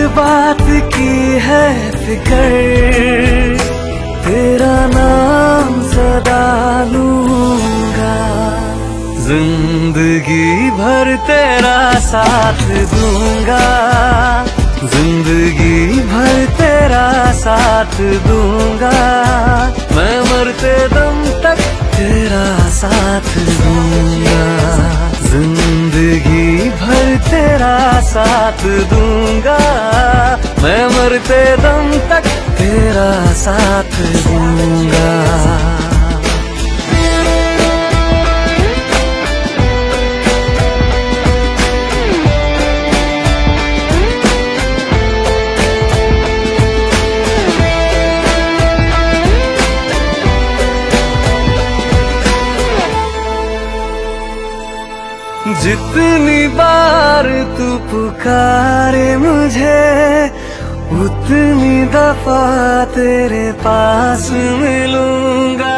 बात की है फिक्र, तेरा नाम सदा लूंगा। जिंदगी भर तेरा साथ दूंगा, जिंदगी भर तेरा साथ दूंगा। मैं मरते दम तक तेरा साथ दूंगा, जिंदगी भर तेरा साथ दूंगा। मैं मरते दम तक तेरा साथ दूंगा। जितनी बार तू पुकारे मुझे, उतनी दफा तेरे पास मिलूंगा।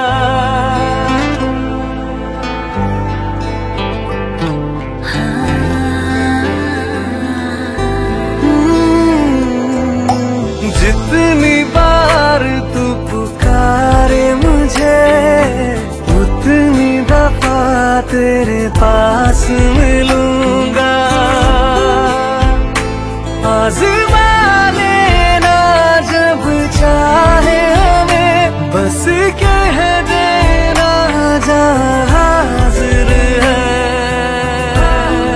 जितनी बार तू पुकारे मुझे, उतनी दफा तेरे पास मिलूंगा। आज़मा लेना जब चाहे हमें, बस कह देना जहाँ हाजिर है।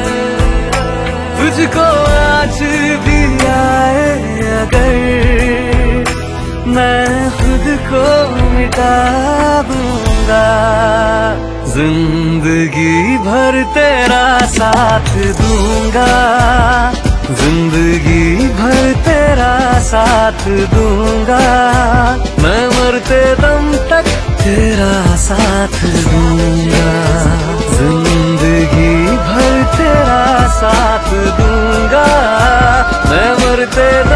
तुझको आज भी आए अगर, मैं खुद को मिटा दूंगा। जिंदगी भर तेरा साथ दूंगा, जिंदगी भर तेरा साथ दूंगा। मैं मरते दम तक तेरा साथ दूंगा, जिंदगी भर तेरा साथ दूंगा। मैं मरते